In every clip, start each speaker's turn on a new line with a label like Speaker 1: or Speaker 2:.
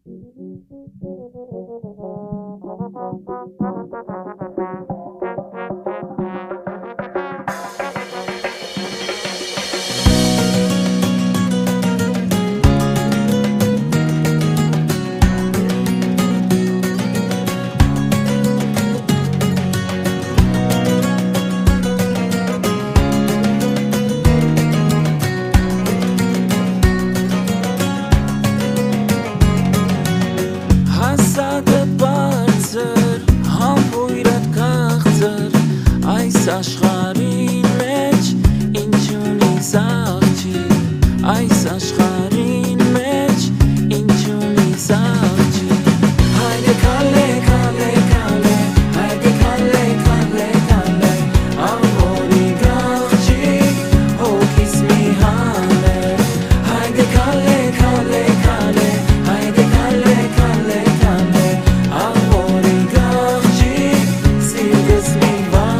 Speaker 1: Աշխարհին մեջ ինչու՞նի սաղջի, այս աշխարհին մեջ ինչու՞նի սաղջի։ Հայդե քալե քալե քալե, հայդե քալե քալե քալե, ամորի գաղջի, հոգիս մի հանե։ Հայդե քալե քալե քալե, հայդե քալե քալե քալե, ամորի գաղջի, սիրտս մի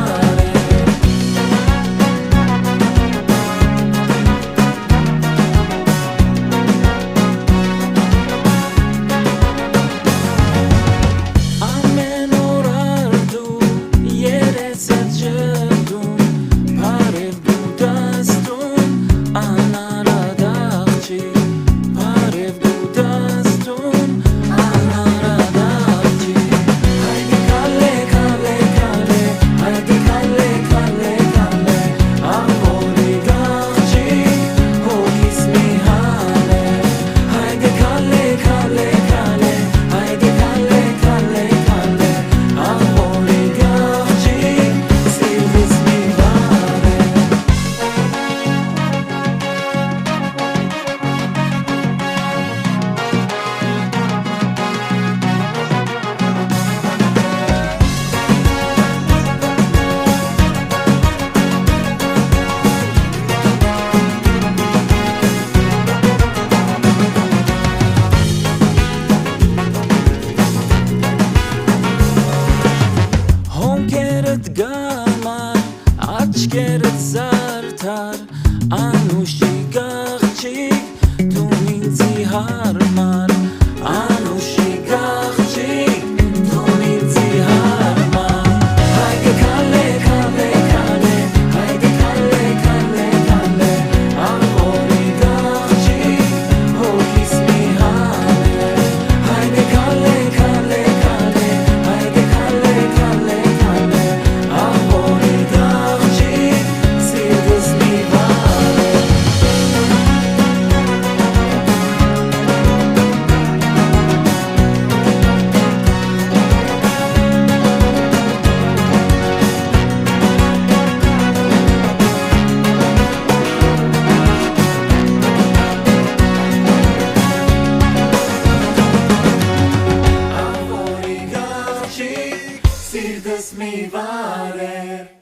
Speaker 1: Աչքերդ զարդար, անուշի գաղջիկ, դու ինձի հարմար, անուշի գաղջիկ, դու ինձի հարմար։ Հայդե քալե քալե քալե, հայդե քալե քալե քալե, ամորի գաղջիկ, հոգիս մի հանե։ Հայդե քալե քալե քալե, հայդե քալե քալե քալե, ամորի Sirdes mi vare.